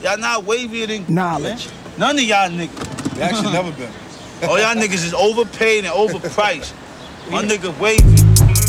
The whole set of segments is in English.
Y'all not wavier than knowledge. None of y'all niggas. They actually never been. All y'all niggas is overpaid and overpriced. My nigga wavy.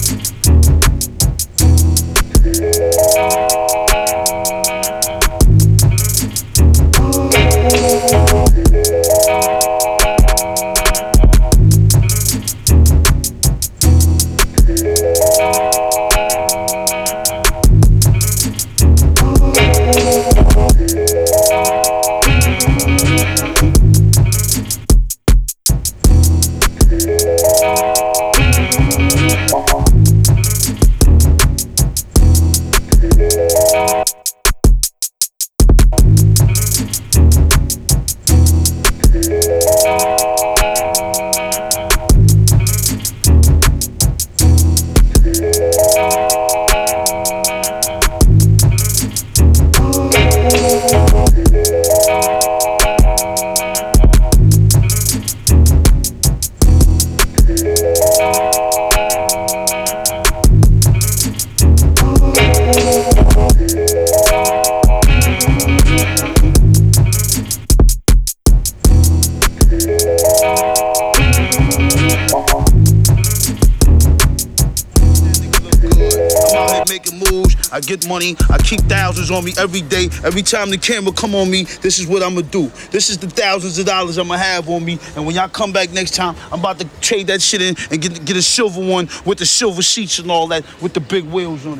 Making moves, I get money, I keep thousands on me every day. Every time the camera come on me, this is what I'ma do. This is the thousands of dollars I'ma have on me. And when y'all come back next time, I'm about to trade that shit in and get a silver one with the silver sheets and all that with the big wheels on it.